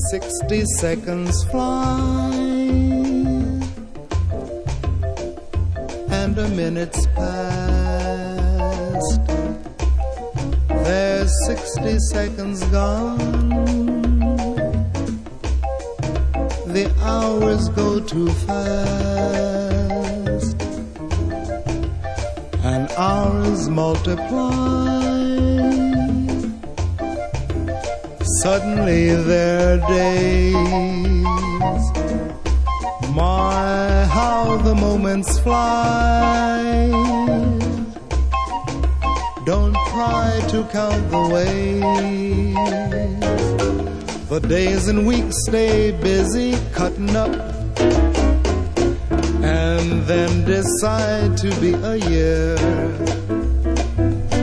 60 seconds fly, and a minute's past. There's 60 seconds gone. The hours go too fast, and hours multiply. Suddenly they're days. My, how the moments fly. Don't try to count the ways. The days and weeks stay busy cutting up, and then decide to be a year.